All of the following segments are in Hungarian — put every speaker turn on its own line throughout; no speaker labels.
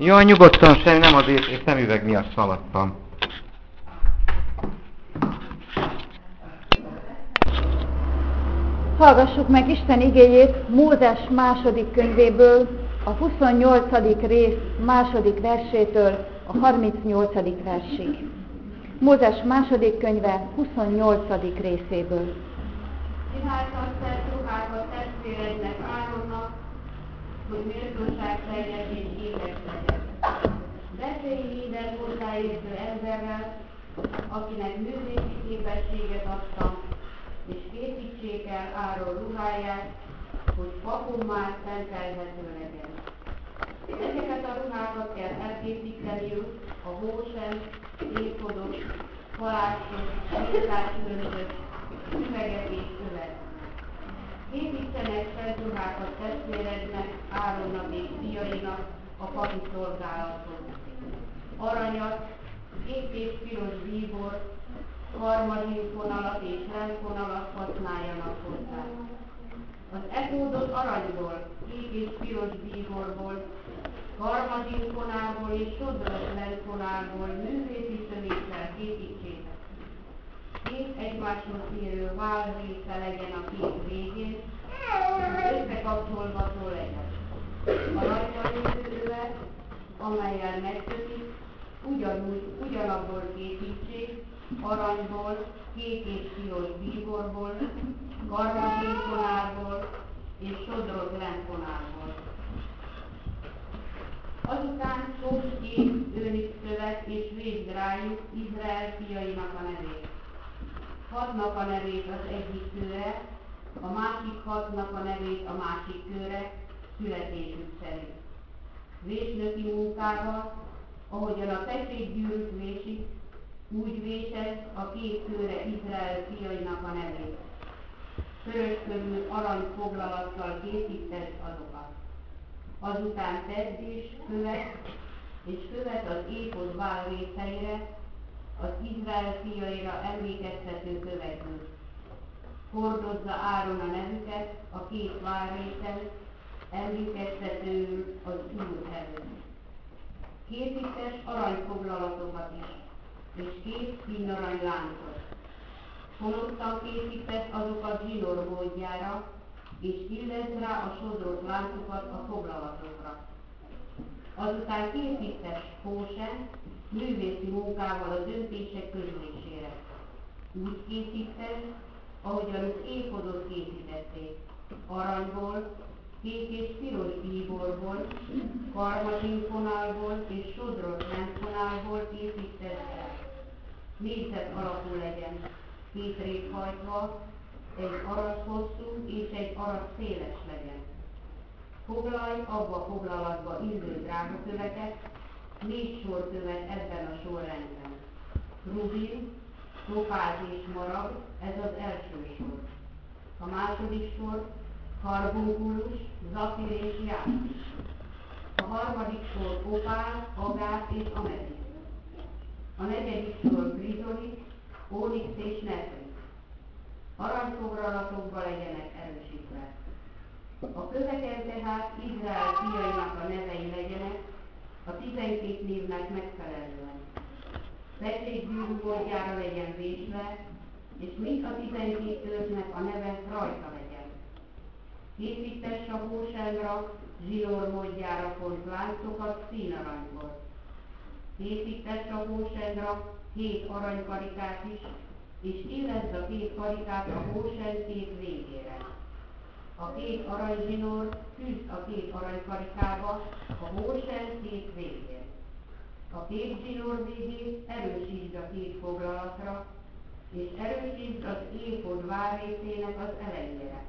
Jó, nyugodtan sem, nem azért, és szemüveg miatt szaladtam.
Hallgassuk meg Isten igéjét Mózes második könyvéből, a 28. rész második versétől a 38. versig. Mózes második könyve 28. részéből.
Csináltak szent ruhákat testvérednek Áronnak, hogy méltóság teljes és éles legyen. Beszélj minden hozzáértő emberrel, akinek művészi képességet adtam, és készítsék el Áron ruháját, hogy pakommá szentelhető legyen. Ezeket a ruhákat kell elkészíteniük a hósem, éfodot, palástot, nyíltásmöntöt, üveget és övet. Készítsenek szent ruhákat testvérednek, Áronnak és fiainak a papi szolgálathoz. Aranyat, kék és piros bíbor, karmazsinfonalat és rendfonalat használjanak hozzá. Az efódot aranyból, kék és piros bíborból, karmazsinfonából és sodros rendfonálból művészi szövéssel készítsétek. Két egymáshoz érő válrésze legyen a két végén, összekapcsolható legyen. A rajta lévő övet, amellyel megkötik, ugyanabból készítsék, aranyból, kék és piros bíborból, karmazsinfonálból és sodros rendfonálból. Azután fogd két őnikszövet és védd rájuk Izrael fiainak a nevét. 6-nak a nevét az egyik kőre, a másik 6-nak a nevét a másik kőre, születésük szerint. Vésnöki munkával, ahogyan a pecsétgyűrűt vésik, úgy vésed a két kőre Izrael fiainak a nevét. Körös körül aranyfoglalattal készített azokat. Azután tedd és követ az éfod válrészeire, az Izrael fiaira emlékeztető kövekből. Hordozza Áron a nevüket a két válrészen, emlékeztetőül az Úr előtt. Készítes aranyfoglalatokat is, és két színarany láncot. Fonottan készítes azokat zsinór módjára, és illesd rá a sodros láncokat a foglalatokra. Azután készítes hósen, művészi munkával a döntések közlésére. Úgy készítes, ahogyan az éfodot készítették, aranyból, kék és piros bíborból, karmazsinfonálból és sodros rendfonálból készített el. Négyzet alakú legyen, két rét hajtva, egy arat hosszú és egy arat széles legyen. Foglalj abba a foglalatba illő drágaköveket, 4 sorkövet ebben a sorrendben. Rubin, topáz és marag, ez az első sor. A második sor karbunkulus, zafir és jászis. A harmadik sor opál, agát és ametiszt. A negyedik sor grizolit, ónix és nefrit. Aranyfoglalatokba legyenek erősítve. A köveken tehát Izrael fiainak a nevei legyenek, a 12 névnek megfelelően. Pecsétgyűrű módjára legyen vésve, és mind a 12 ősnek a neve rajta legyen. Készítess a hósánra, zsinór módjára font láncokat színaranyból. Készítess a hósánra 7 aranykarikát is, és illesd a 2 karikát a hósán 2 végére. A 2 aranyzsinór fűzd a 2 aranykarikába a hósán 2 végén. A 2 zsinór végét erősítsd a 2 foglalatra, és erősítsd az éfod várrészének az elejére.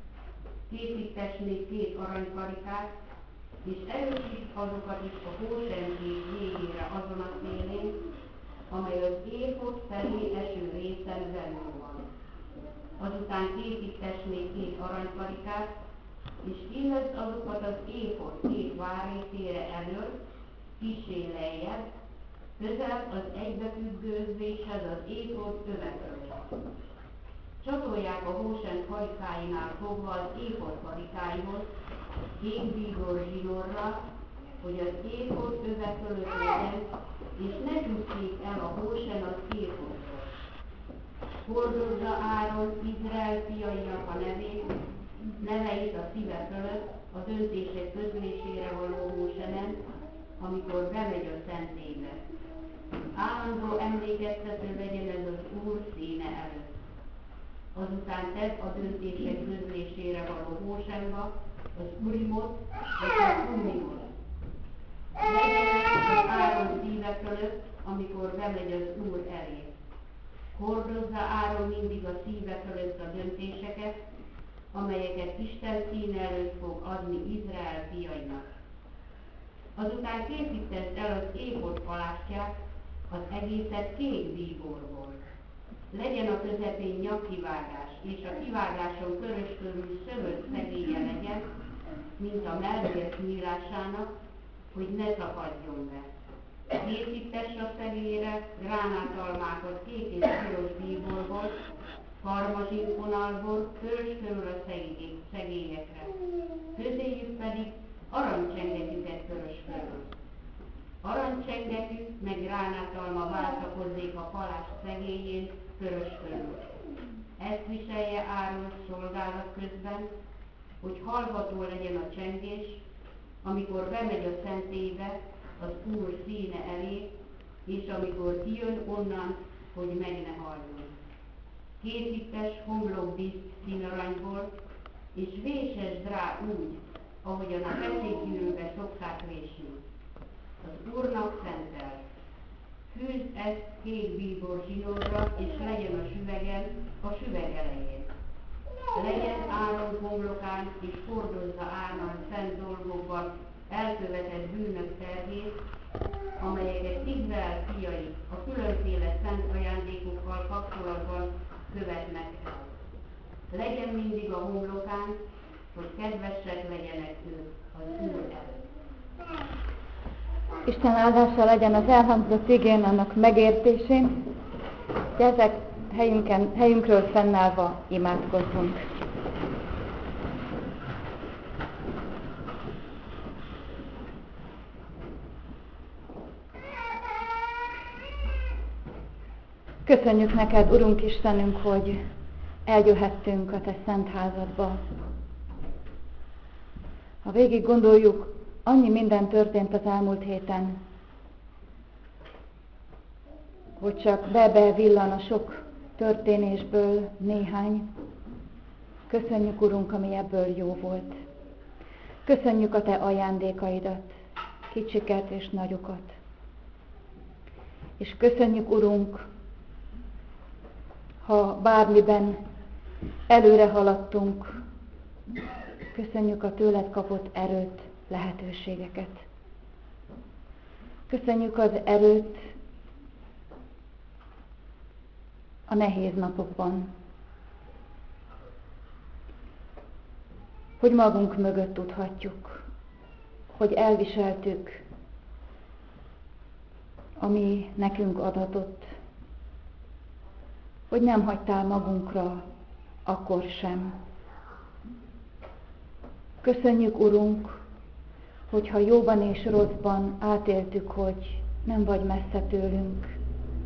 Készítes még 2 aranykarikát, és erősítsd azokat is a hósán 2 végére azon a szélén, amely az éfod felé eső részen belül van. Azután készítes még 2 aranykarikát, és illesd azokat az éfod 2 várrészére elől, kissé lejjebb, közel az egybefüggőzéshez az éfod övetről. Csatolják a hósán karikáinál fogva az éfod karikáihoz, kék bíbor zsinórral, hogy az éfod öve fölött legyen, és ne csúszik el a hósen az éfodról. Hordozza Áron Izrael fiainak a neveit a szíve fölött a döntések közlésére való hósenen, amikor bemegy a szentélybe. Állandó emlékeztető legyen ez az Úr színe előtt. Azután tedd a döntések közlésére való hósenba az Urimot és a Tummimot. Legyenek az Áron szíve fölött, amikor bemegy az Úr elé. Hordozza Áron mindig a szíve fölött a döntéseket, amelyeket Isten színe előtt fog adni Izrael fiainak. Azután készített el az éfod palástját, az egészet kék bíborból. Legyen a közepén nyakkivágás, és a kivágáson köröskörül szövött szegélye legyen, mint a mellért nyílásának, hogy ne szakadjon be. Készítess a szegélyre gránátalmákat kék és piros bíborból, karmazsinfonalból, körös körül a szegélyekre. Közéjük pedig aranycsengetüket körös körül. Aranycsengetű meg gránátalma váltakozzék a palást szegélyén körös körül. Ezt viselje Áron szolgálat közben, hogy hallható legyen a csengés, amikor bemegy a szentélybe az Úr színe elé, és amikor kijön onnan, hogy meg ne halljon. Készítes homlokdíszt színaranyból, és vésesd rá úgy, ahogyan a festékgyűrűbe szokták vésni. Az Úrnak szentel. Fűzd ezt kék bíbor zsinórra, és legyen a süvegen, a süveg elején. Legyen Áron homlokán, és hordozza Áron szent dolgokban elkövetett bűnök terhét, amelyeket Izrael fiai a különféle szent ajándékokkal kapcsolatban követnek el. Legyen mindig a homlokán, hogy kedvesek legyenek ők az Úr előtt.
Isten áldása legyen az elhangzott igén, annak megértésén, hogy ezek helyünkről fennállva imádkozzunk. Köszönjük neked, Urunk Istenünk, hogy eljöhettünk a te szent házadba. Ha végig gondoljuk, annyi minden történt az elmúlt héten, hogy csak villan a sok történésből néhány. Köszönjük, Urunk, ami ebből jó volt. Köszönjük a te ajándékaidat, kicsiket és nagyokat. És köszönjük, Urunk, ha bármiben előre haladtunk, köszönjük a tőled kapott erőt, lehetőségeket. Köszönjük az erőt a nehéz napokban, hogy magunk mögött tudhatjuk, hogy elviseltük, ami nekünk adatott, hogy nem hagytál magunkra akkor sem. Köszönjük, Urunk, hogyha jóban és rosszban átéltük, hogy nem vagy messze tőlünk,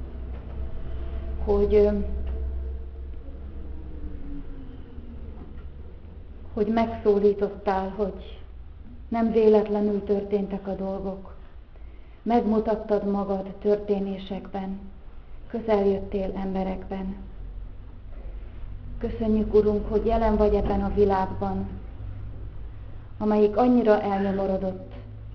hogy megszólítottál, hogy nem véletlenül történtek a dolgok. Megmutattad magad történésekben, közel jöttél emberekben. Köszönjük, Urunk, hogy jelen vagy ebben a világban, amelyik annyira elnyomorodott,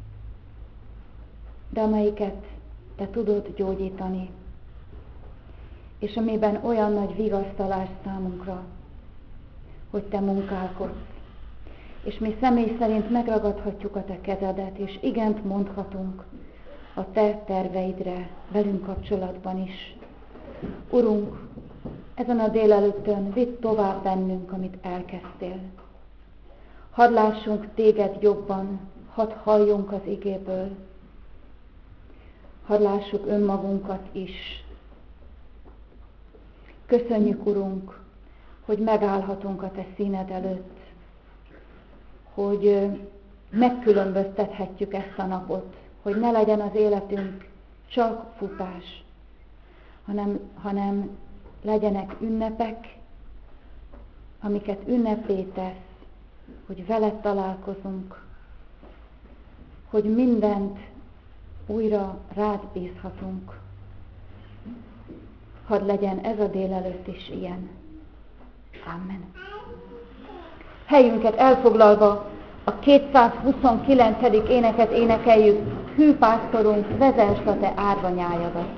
de amelyiket te tudod gyógyítani, és amiben olyan nagy vigasztalás számunkra, hogy te munkálkodsz, és mi személy szerint megragadhatjuk a te kezedet, és igent mondhatunk a te terveidre velünk kapcsolatban is. Urunk, ezen a délelőttön vidd tovább bennünk, amit elkezdtél. Hadd lássunk téged jobban, hadd halljunk az igéből, hadd lássuk önmagunkat is. Köszönjük, Urunk, hogy megállhatunk a te színed előtt, hogy megkülönböztethetjük ezt a napot, hogy ne legyen az életünk csak futás, hanem legyenek ünnepek, amiket ünnepé tesz, hogy veled találkozunk, hogy mindent újra rád bízhatunk. Hadd legyen ez a délelőtt is ilyen. Amen. Helyünket elfoglalva a 229. éneket énekeljük, hű pásztorunk, vezess a te árvanyájadat.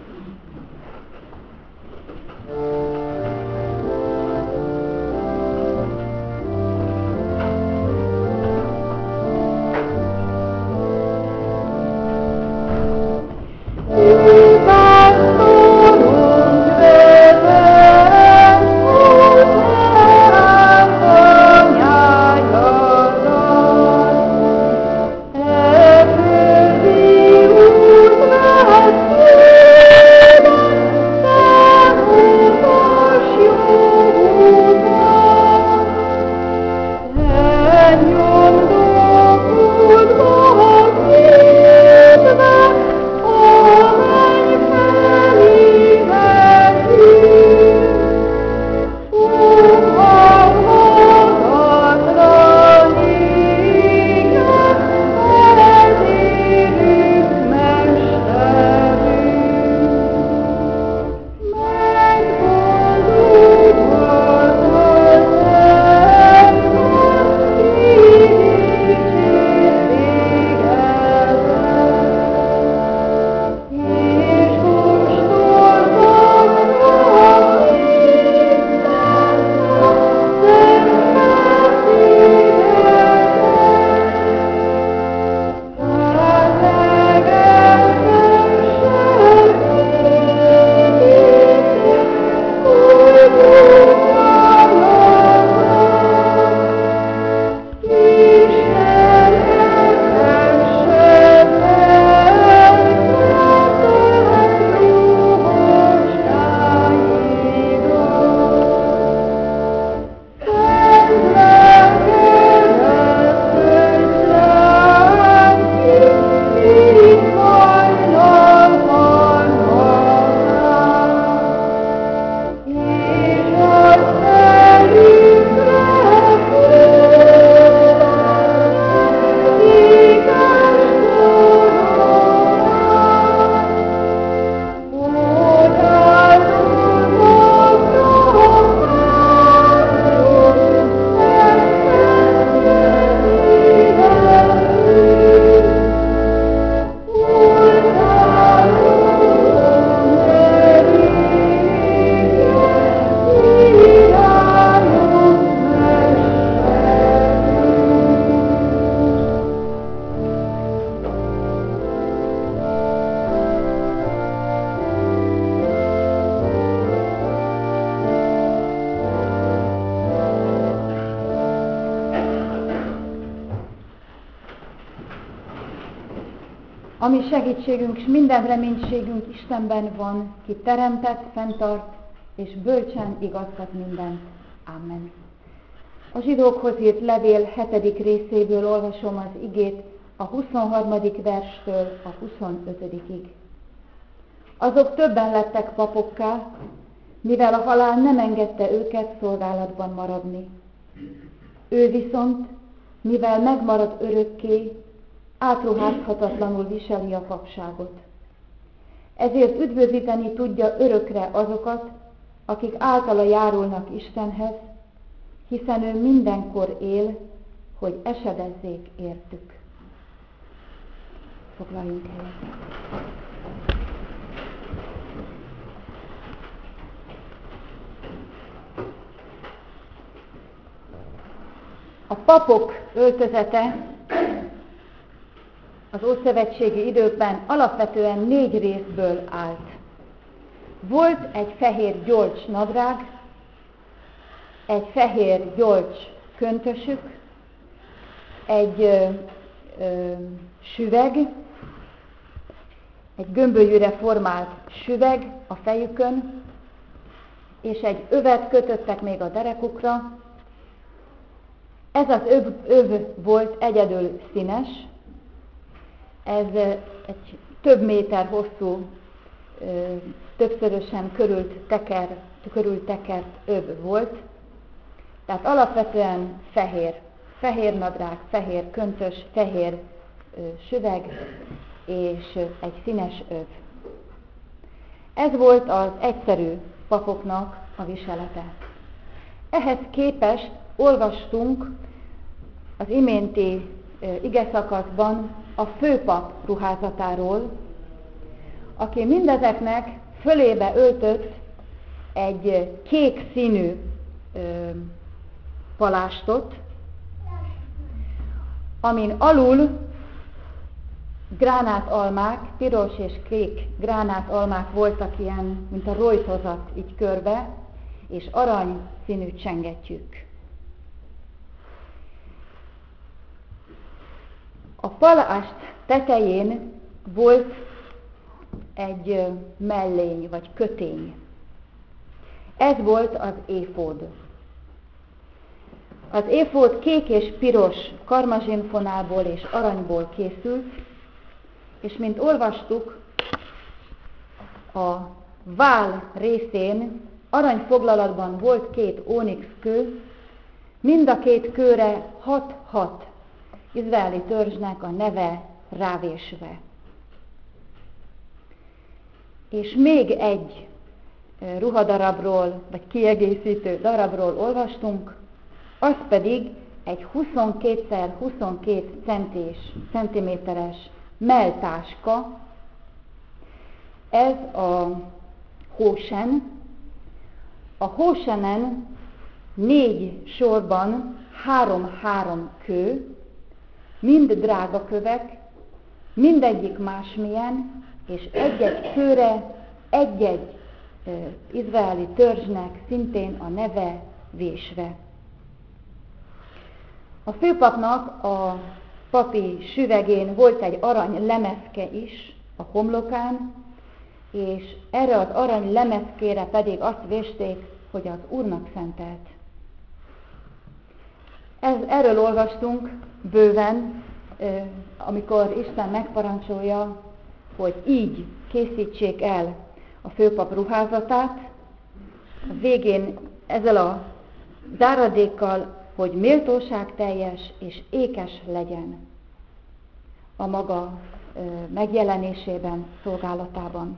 Ami segítségünk és minden reménységünk Istenben van, ki teremtett, fenntart és bölcsen igazgat mindent. Amen. A zsidókhoz írt levél 7. részéből olvasom az igét a 23. verstől a 25-ig. Azok többen lettek papokká, mivel a halál nem engedte őket szolgálatban maradni. Ő viszont, mivel megmarad örökké, átruházhatatlanul viseli a papságot. Ezért üdvözíteni tudja örökre azokat, akik általa járulnak Istenhez, hiszen ő mindenkor él, hogy esedezzék értük. Foglaljunk helyet. A papok öltözete az ószövetségi időkben alapvetően 4 részből állt. Volt egy fehér gyolcs nadrág, egy fehér gyolcs köntösük, egy süveg, egy gömbölyűre formált süveg a fejükön, és egy övet kötöttek még a derekukra. Ez az öv volt egyedül színes, ez egy több méter hosszú, többszörösen körültekert öv volt, tehát alapvetően fehér. Fehér nadrág, fehér köntös, fehér süveg és egy színes öv. Ez volt az egyszerű papoknak a viselete. Ehhez képest olvastunk az iménti igeszakaszban a főpap ruházatáról, aki mindezeknek fölébe öltött egy kék színű palástot, amin alul gránátalmák, piros és kék gránátalmák voltak ilyen, mint a rojtozat így körbe, és arany színű csengettyűk. A palást tetején volt egy mellény vagy kötény. Ez volt az éfód. Az éfód kék és piros karmazsinfonálból és aranyból készült, és mint olvastuk, a vál részén aranyfoglalatban volt 2 ónix kő, mind a 2 kőre 6-6 izraeli törzsnek a neve rávésve. És még egy ruhadarabról, vagy kiegészítő darabról olvastunk, az pedig egy 22x22 centiméteres melltáska. Ez a hósen. A hósenen 4 sorban 3-3 kő, mind drága kövek, mindegyik másmilyen, és egy-egy kőre egy-egy izraeli törzsnek szintén a neve vésve. A főpapnak a papi süvegén volt egy arany lemezke is a homlokán, és erre az arany lemezkére pedig azt vésték, hogy az Úrnak szentelt. Erről olvastunk bőven, amikor Isten megparancsolja, hogy így készítsék el a főpap ruházatát, a végén ezzel a záradékkal, hogy méltóságteljes és ékes legyen a maga megjelenésében, szolgálatában.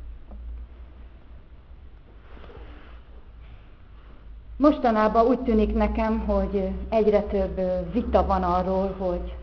Mostanában úgy tűnik nekem, hogy egyre több vita van arról,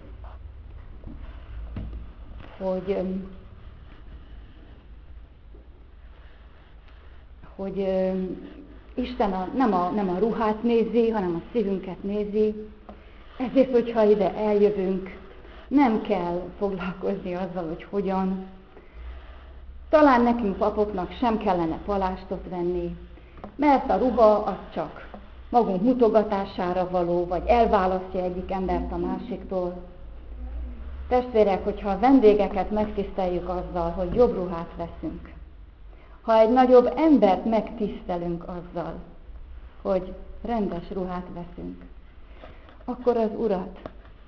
hogy Isten nem a ruhát nézi, hanem a szívünket nézi. Ezért, hogyha ide eljövünk, nem kell foglalkozni azzal, hogy hogyan. Talán nekünk papoknak sem kellene palástot venni, mert a ruha az csak magunk mutogatására való, vagy elválasztja egyik embert a másiktól. Testvérek, hogyha a vendégeket megtiszteljük azzal, hogy jobb ruhát veszünk, ha egy nagyobb embert megtisztelünk azzal, hogy rendes ruhát veszünk, akkor az Urat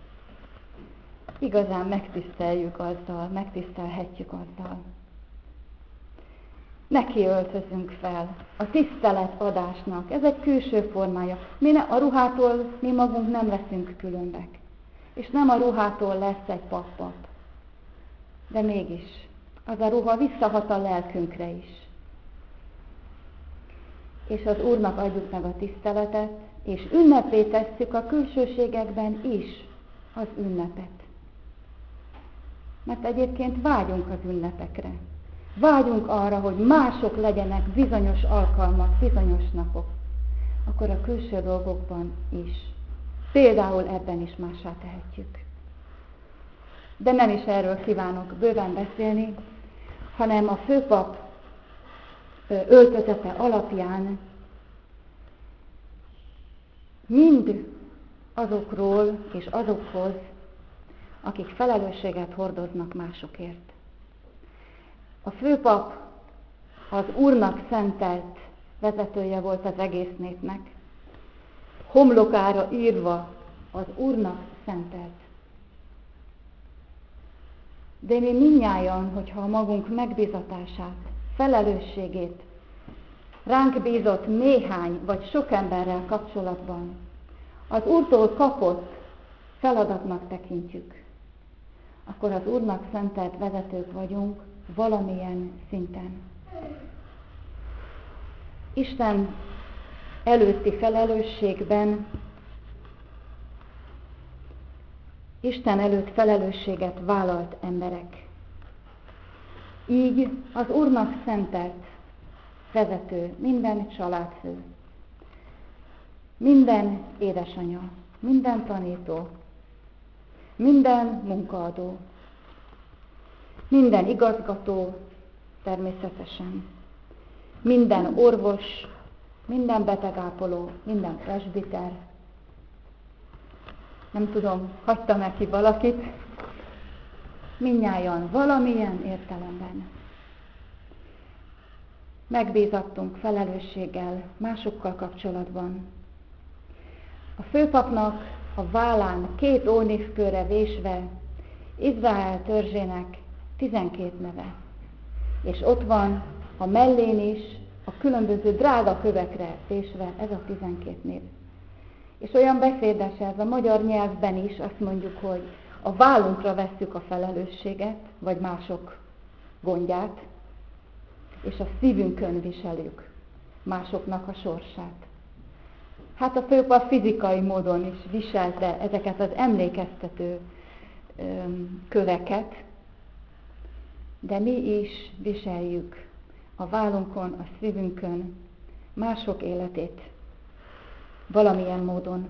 igazán megtiszteljük azzal, megtisztelhetjük azzal. Neki öltözünk fel a tiszteletadásnak. Ez egy külső formája. A ruhától mi magunk nem leszünk különbek. És nem a ruhától lesz egy pap. De mégis, az a ruha visszahat a lelkünkre is. És az Úrnak adjuk meg a tiszteletet, és ünnepé tesszük a külsőségekben is az ünnepet. Mert egyébként vágyunk az ünnepekre. Vágyunk arra, hogy mások legyenek bizonyos alkalmak, bizonyos napok. Akkor a külső dolgokban is. Például ebben is mássá tehetjük. De nem is erről kívánok bőven beszélni, hanem a főpap öltözete alapján mind azokról és azokhoz, akik felelősséget hordoznak másokért. A főpap az Úrnak szentelt vezetője volt az egész népnek, homlokára írva az Úrnak szentelt. De mi mindnyájan, hogyha a magunk megbízatását, felelősségét ránk bízott néhány vagy sok emberrel kapcsolatban az Úrtól kapott feladatnak tekintjük, akkor az Úrnak szentelt vezetők vagyunk valamilyen szinten. Isten előtti felelősségben, Isten előtt felelősséget vállalt emberek. Így az Úrnak szentelt vezető, minden családfő, minden édesanya, minden tanító, minden munkaadó, minden igazgató természetesen, minden orvos, minden betegápoló, minden presbiter, nem tudom, hagytam-e ki valakit, mindnyájan valamilyen értelemben megbízattunk felelősséggel másokkal kapcsolatban. A főpapnak a vállán 2 ónévkőre vésve Izrael törzsének 12 neve, és ott van a mellén is a különböző drága kövekre vésve ez a 12 név. És olyan beszédes ez a magyar nyelvben is, azt mondjuk, hogy a vállunkra vesszük a felelősséget, vagy mások gondját, és a szívünkön viseljük másoknak a sorsát. Hát a főpap fizikai módon is viselte ezeket az emlékeztető köveket, de mi is viseljük a vállunkon, a szívünkön mások életét valamilyen módon.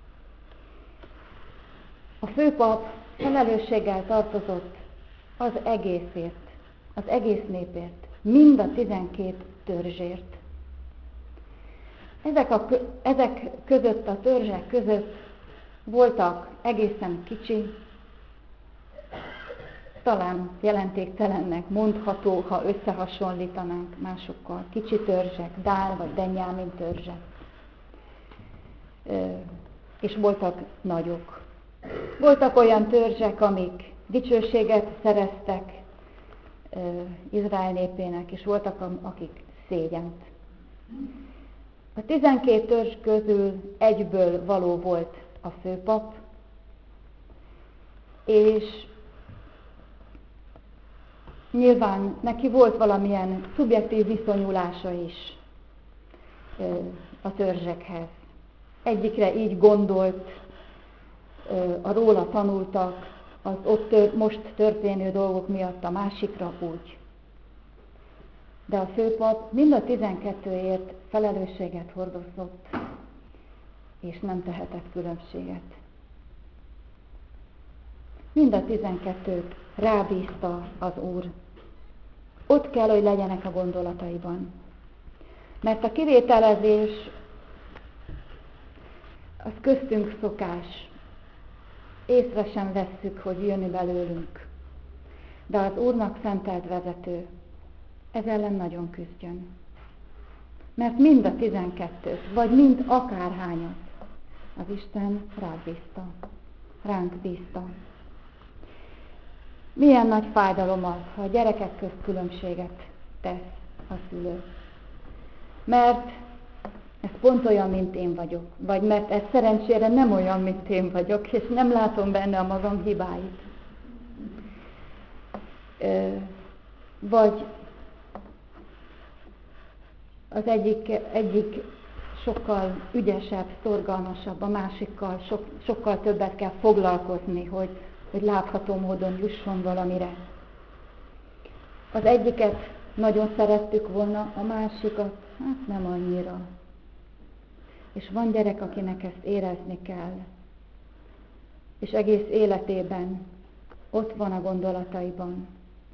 A főpap felelősséggel tartozott az egészért, az egész népért, mind a 12 törzsért. Ezek között, a törzsek között voltak egészen kicsi, talán jelentéktelennek mondható, ha összehasonlítanánk másokkal, kicsi törzsek, Dán vagy Benjámin törzsek. És voltak nagyok. Voltak olyan törzsek, amik dicsőséget szereztek Izrael népének, és voltak, akik szégyent. A 12 törzs közül egyből való volt a főpap, és nyilván neki volt valamilyen szubjektív viszonyulása is a törzsekhez. Egyikre így gondolt, a róla tanultak, az ott most történő dolgok miatt, a másikra úgy. De a főpap mind a 12-ért felelősséget hordozott, és nem tehetett különbséget. Mind a 12-t rábízta az Úr. Ott kell, hogy legyenek a gondolataiban. Mert a kivételezés az köztünk szokás. Észre sem vesszük, hogy jönni belőlünk. De az Úrnak szentelt vezető ez ellen nagyon küzdjön. Mert mind a 12-t, vagy mind akárhányat az Isten ránk bízta. Milyen nagy fájdalom az, ha a gyerekek közt különbséget tesz a szülő. Mert ez pont olyan, mint én vagyok. Vagy mert ez szerencsére nem olyan, mint én vagyok, és nem látom benne a magam hibáit. Vagy az egyik sokkal ügyesebb, szorgalmasabb, a másikkal sokkal többet kell foglalkozni, hogy látható módon jusson valamire. Az egyiket nagyon szerettük volna, a másikat hát nem annyira. És van gyerek, akinek ezt érezni kell. És egész életében ott van a gondolataiban.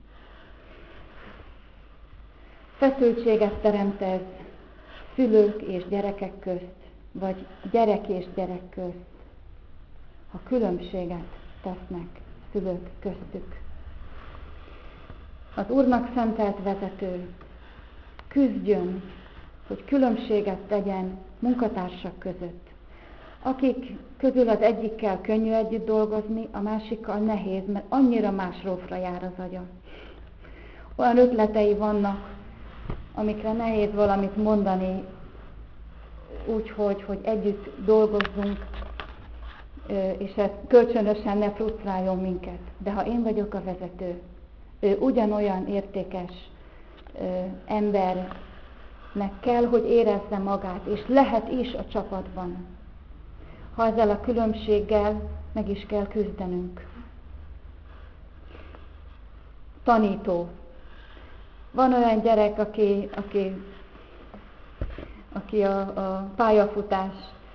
Feszültséget teremt ez szülők és gyerekek közt, vagy gyerek és gyerek közt, ha különbséget tesznek szülők köztük. Az Úrnak szentelt vezető küzdjön, hogy különbséget tegyen munkatársak között, akik közül az egyikkel könnyű együtt dolgozni, a másikkal nehéz, mert annyira más rófra jár az agya. Olyan ötletei vannak, amikre nehéz valamit mondani, úgyhogy hogy együtt dolgozzunk, és ez kölcsönösen ne frusztráljon minket. De ha én vagyok a vezető, ő ugyanolyan értékes embernek kell, hogy érezze magát, és lehet is a csapatban. Ha ezzel a különbséggel meg is kell küzdenünk. Tanító. Van olyan gyerek, aki a pályafutás,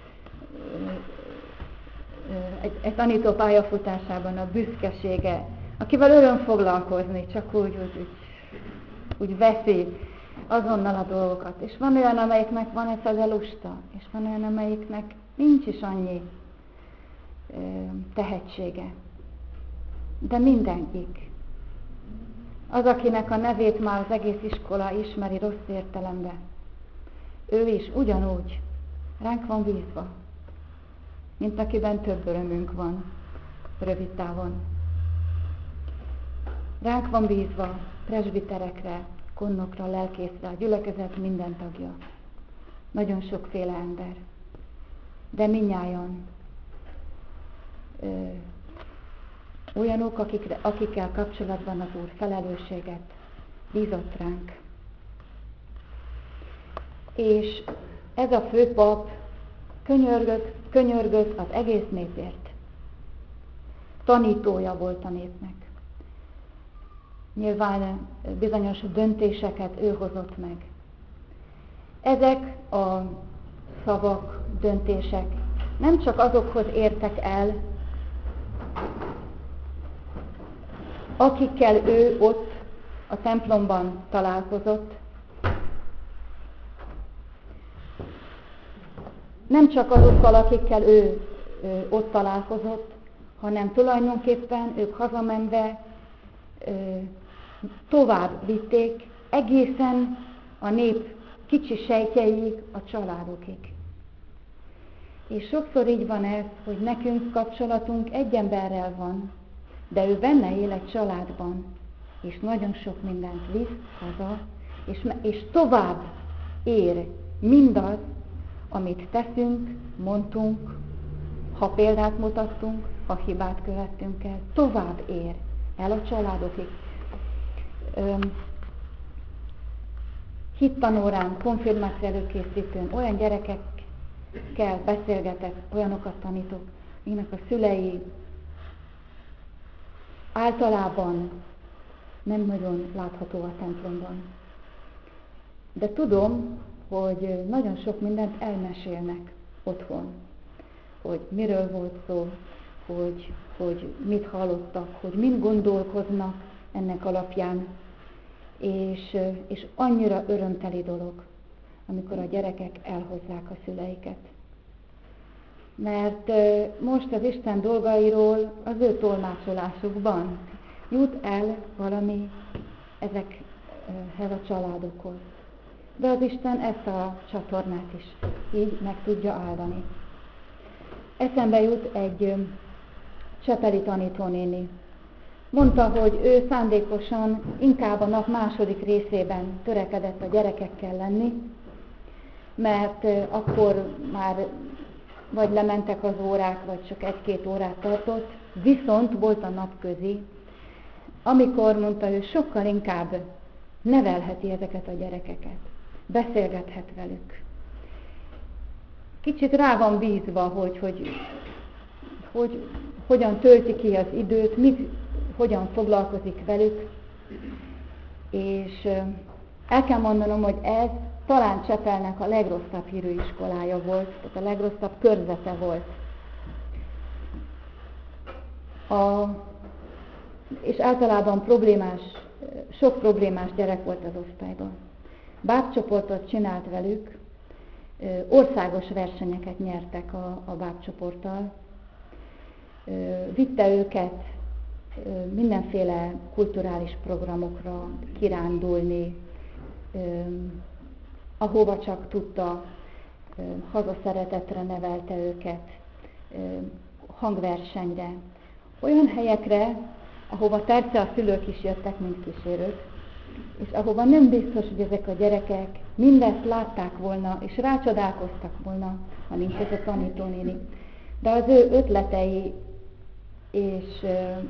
egy tanító pályafutásában a büszkesége, akivel öröm foglalkozni, csak úgy veszi azonnal a dolgokat. És van olyan, amelyiknek van ez a lusta, és van olyan, amelyiknek nincs is annyi tehetsége. De mindegyik. Az, akinek a nevét már az egész iskola ismeri rossz értelemben, ő is ugyanúgy ránk van bízva, mint akiben több örömünk van rövid távon. Ránk van bízva presbiterekre, konnokra, lelkészre, a gyülekezet minden tagja. Nagyon sokféle ember. De mindnyájan olyanok, akikkel kapcsolatban az Úr felelősséget bízott ránk. És ez a főpap könyörgött az egész népért. Tanítója volt a népnek. Nyilván bizonyos döntéseket ő hozott meg. Ezek a szavak, döntések nem csak azokhoz értek el, akikkel ő ott a templomban találkozott, nem csak azokkal, akikkel ő ott találkozott, hanem tulajdonképpen ők hazamenve tovább vitték egészen a nép kicsi sejtjeig, a családokig. És sokszor így van ez, hogy nekünk kapcsolatunk egy emberrel van, de ő benne él egy családban, és nagyon sok mindent visz haza, és tovább ér mindaz, amit teszünk, mondtunk, ha példát mutattunk, ha hibát követtünk el, tovább ér el a családokig. Hittanórán, konfirmáció előkészítőn olyan gyerekekkel beszélgetek, olyanokat tanítok, akinek a szülei általában nem nagyon látható a templomban. De tudom, hogy nagyon sok mindent elmesélnek otthon, hogy miről volt szó, hogy mit hallottak, hogy mind gondolkoznak ennek alapján, és annyira örömteli dolog, amikor a gyerekek elhozzák a szüleiket. Mert most az Isten dolgairól az ő tolmácsolásukban jut el valami ezekhez a családokhoz. De az Isten ezt a csatornát is így meg tudja áldani. Eszembe jut egy csepeli tanítónéni. Mondta, hogy ő szándékosan inkább a nap második részében törekedett a gyerekekkel lenni, mert akkor már vagy lementek az órák, vagy csak 1-2 órát tartott, viszont volt a napközi, amikor, mondta ő, sokkal inkább nevelheti ezeket a gyerekeket, beszélgethet velük. Kicsit rá van bízva, hogy hogyan tölti ki az időt, hogyan foglalkozik velük, és el kell mondanom, hogy ez talán Csepelnek a legrosszabb hírű iskolája volt, tehát a legrosszabb körzete volt. És általában sok problémás gyerek volt az osztályban. Bábcsoportot csinált velük, országos versenyeket nyertek a bábcsoporttal, vitte őket mindenféle kulturális programokra kirándulni, ahova csak tudta, hazaszeretetre nevelte őket, hangversenyre. Olyan helyekre, ahova persze a szülők is jöttek, mint kísérők, és ahova nem biztos, hogy ezek a gyerekek mindezt látták volna, és rácsodálkoztak volna, ha nincs ez a tanítónéni. De az ő ötletei és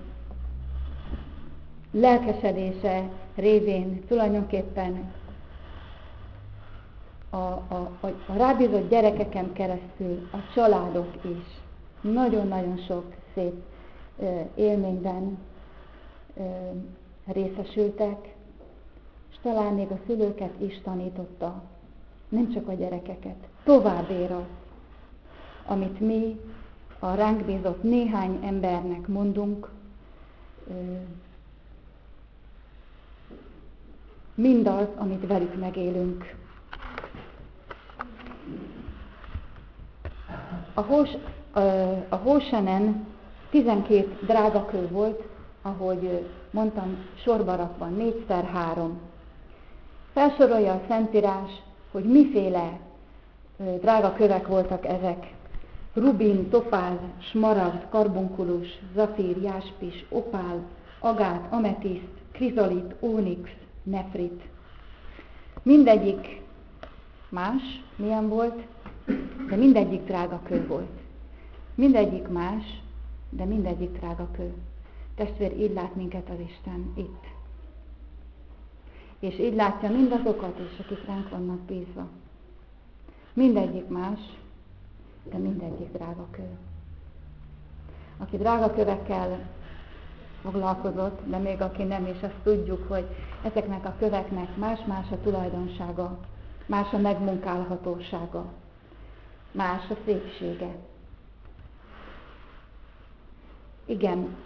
lelkesedése révén tulajdonképpen a rábízott gyerekeken keresztül a családok is nagyon-nagyon sok szép élményben részesültek, és talán még a szülőket is tanította, nem csak a gyerekeket. Tovább ér az, amit mi a ránk bízott néhány embernek mondunk, mindaz, amit velük megélünk. A Hósenen 12 drágakő volt, ahogy mondtam, sorba rakva 4x3. Felsorolja a Szentírás, hogy miféle drágakövek voltak ezek. Rubin, topáz, smaragd, karbunkulus, zafír, jáspis, opál, agát, ametiszt, krizolit, ónix, nefrit. Mindegyik más, milyen volt, de mindegyik drága kő volt. Mindegyik más, de mindegyik drága kő. Testvér, így lát minket az Isten itt. És így látja mindazokat is, akik ránk vannak bízva. Mindegyik más, de mindegyik drága kő. Aki drága kövekkel foglalkozott, de még aki nem, és azt tudjuk, hogy ezeknek a köveknek más-más a tulajdonsága, más a megmunkálhatósága, más a szépsége. Igen,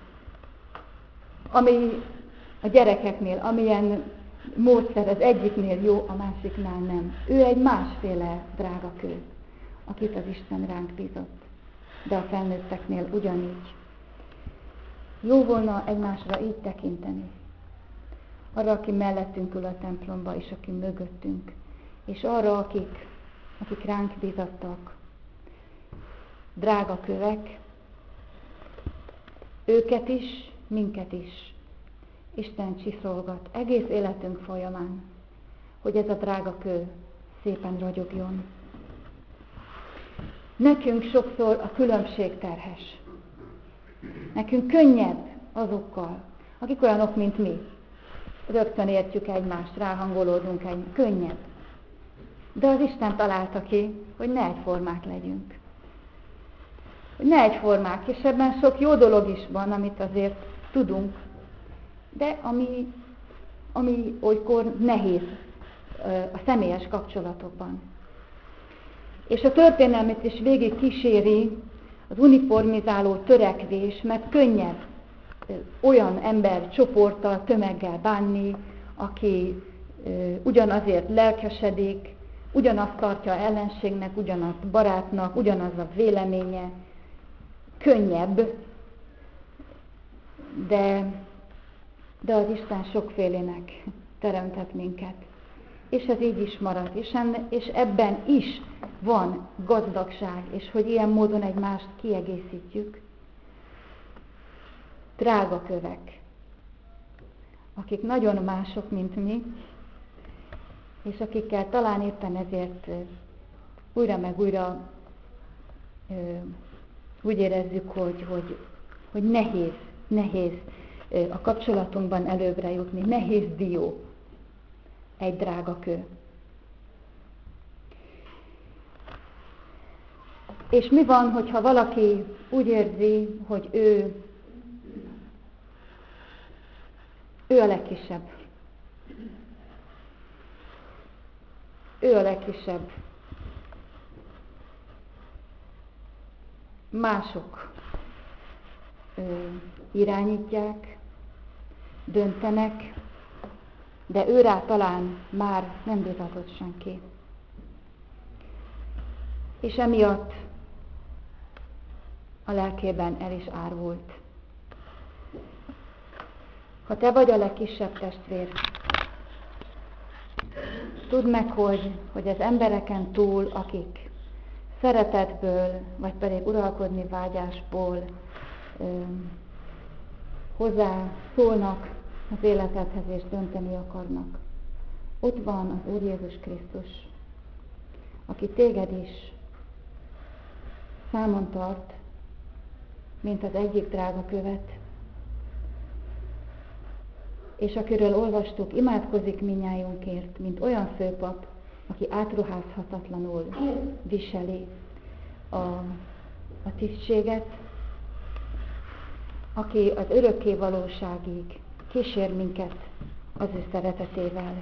ami a gyerekeknél, amilyen módszer az egyiknél jó, a másiknál nem. Ő egy másféle drága kő, akit az Isten ránk bízott, de a felnőtteknél ugyanígy. Jó volna egymásra így tekinteni. Arra, aki mellettünk ül a templomba, és aki mögöttünk, és arra, akik ránk bízattak. Drága kövek, őket is, minket is. Isten csiszolgat egész életünk folyamán, hogy ez a drága kő szépen ragyogjon. Nekünk sokszor a különbség terhes. Nekünk könnyebb azokkal, akik olyanok, mint mi. Rögtön értjük egymást, ráhangolódunk könnyebb. De az Isten találta ki, hogy ne egyformák legyünk. Hogy ne egyformák, és ebben sok jó dolog is van, amit azért tudunk, de ami olykor nehéz a személyes kapcsolatokban. És a történelmet is végig kíséri az uniformizáló törekvés, mert könnyebb olyan embercsoporttal, tömeggel bánni, aki ugyanazért lelkesedik, ugyanazt tartja ellenségnek, ugyanazt barátnak, ugyanaz a véleménye. Könnyebb, de az Isten sokfélének teremtett minket. És ez így is marad, és ebben is van gazdagság, és hogy ilyen módon egymást kiegészítjük. Drága kövek, akik nagyon mások, mint mi, és akikkel talán éppen ezért újra meg újra úgy érezzük, hogy nehéz a kapcsolatunkban előbbre jutni, nehéz dió egy drága kő. És mi van, hogyha valaki úgy érzi, hogy ő a legkisebb? Ő a legkisebb. Mások irányítják, döntenek, de őrá talán már nem bízhatott senki. És emiatt a lelkében el is árvult. Ha te vagy a legkisebb testvér, tudd meg, hogy az embereken túl, akik szeretetből, vagy pedig uralkodni vágyásból hozzá szólnak az életedhez és dönteni akarnak. Ott van az Úr Jézus Krisztus, aki téged is számon tart, mint az egyik drága követ, és akiről olvastuk, imádkozik minnyájunkért, mint olyan főpap, aki átruházhatatlanul viseli a tisztséget, aki az örökké valóságig kísér minket az ő szeretetével.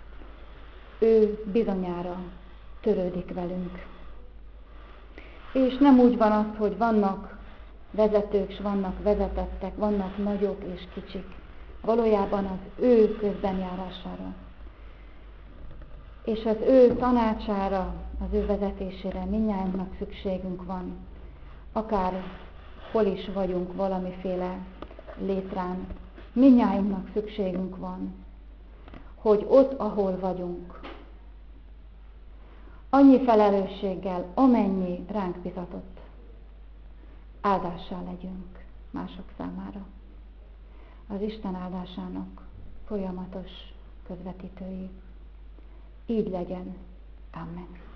Ő bizonyára törődik velünk. És nem úgy van az, hogy vannak vezetők, s vannak vezetettek, vannak nagyok és kicsik. Valójában az ő közbenjárására és az ő tanácsára, az ő vezetésére mindnyájunknak szükségünk van. Akár hol is vagyunk valamiféle létrán, mindnyájunknak szükségünk van, hogy ott, ahol vagyunk, annyi felelősséggel, amennyi ránk bizatott, áldássá legyünk mások számára. Az Isten áldásának folyamatos közvetítői. Így legyen. Amen.